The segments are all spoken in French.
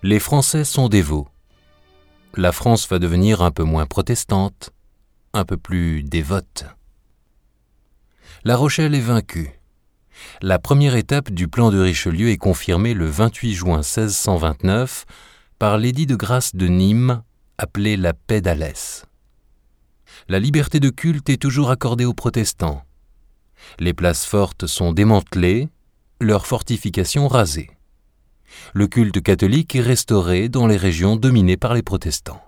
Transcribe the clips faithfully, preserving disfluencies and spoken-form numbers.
Les Français sont dévots. La France va devenir un peu moins protestante, un peu plus dévote. La Rochelle est vaincue. La première étape du plan de Richelieu est confirmée le vingt-huit juin seize cent vingt-neuf par l'édit de grâce de Nîmes, appelé la paix d'Alès. La liberté de culte est toujours accordée aux protestants. Les places fortes sont démantelées, leurs fortifications rasées. Le culte catholique est restauré dans les régions dominées par les protestants.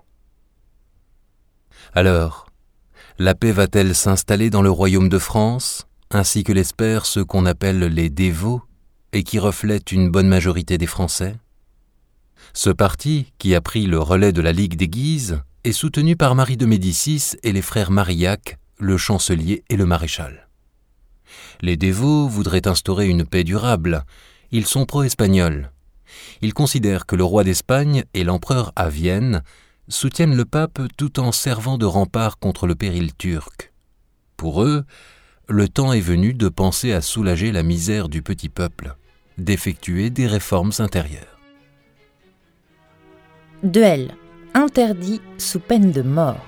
Alors, la paix va-t-elle s'installer dans le royaume de France, ainsi que l'espèrent ceux qu'on appelle les dévots et qui reflètent une bonne majorité des Français? Ce parti, qui a pris le relais de la Ligue des Guises, est soutenu par Marie de Médicis et les frères Marillac, le chancelier et le maréchal. Les dévots voudraient instaurer une paix durable. Ils sont pro-espagnols. Ils considèrent que le roi d'Espagne et l'empereur à Vienne soutiennent le pape tout en servant de rempart contre le péril turc. Pour eux, le temps est venu de penser à soulager la misère du petit peuple, d'effectuer des réformes intérieures. Duel, interdit sous peine de mort.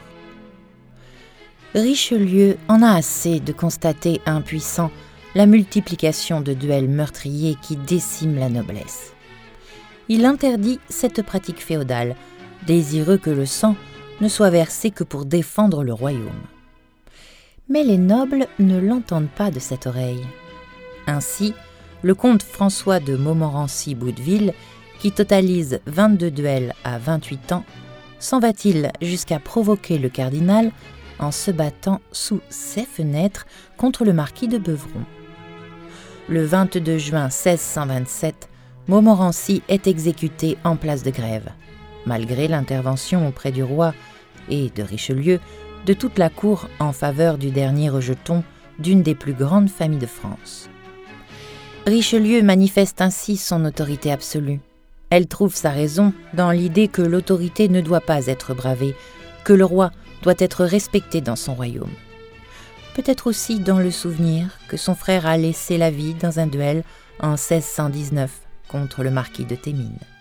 Richelieu en a assez de constater impuissant la multiplication de duels meurtriers qui déciment la noblesse. Il interdit cette pratique féodale, désireux que le sang ne soit versé que pour défendre le royaume. Mais les nobles ne l'entendent pas de cette oreille. Ainsi, le comte François de Montmorency-Bouteville, qui totalise vingt-deux duels à vingt-huit ans, s'en va-t-il jusqu'à provoquer le cardinal en se battant sous ses fenêtres contre le marquis de Beuvron. Le vingt-deux juin seize cent vingt-sept, Montmorency est exécuté en place de Grève, malgré l'intervention auprès du roi et de Richelieu de toute la cour en faveur du dernier rejeton d'une des plus grandes familles de France. Richelieu manifeste ainsi son autorité absolue. Elle trouve sa raison dans l'idée que l'autorité ne doit pas être bravée, que le roi doit être respecté dans son royaume. Peut-être aussi dans le souvenir que son frère a laissé la vie dans un duel en seize cent dix-neuf contre le marquis de Thémines.